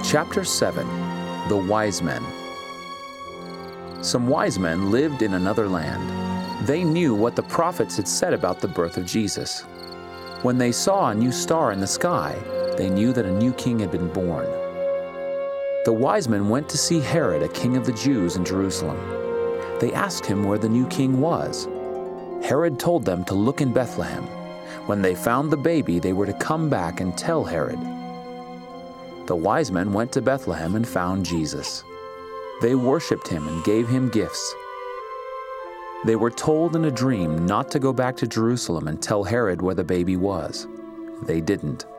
Chapter 7. The Wise Men. Some wise men lived in another land. They knew what the prophets had said about the birth of Jesus. When they saw a new star in the sky, they knew that a new king had been born. The wise men went to see Herod, a king of the Jews in Jerusalem. They asked him where the new king was. Herod told them to look in Bethlehem. When they found the baby, they were to come back and tell Herod. The wise men went to Bethlehem and found Jesus. They worshipped him and gave him gifts. They were told in a dream not to go back to Jerusalem and tell Herod where the baby was. They didn't.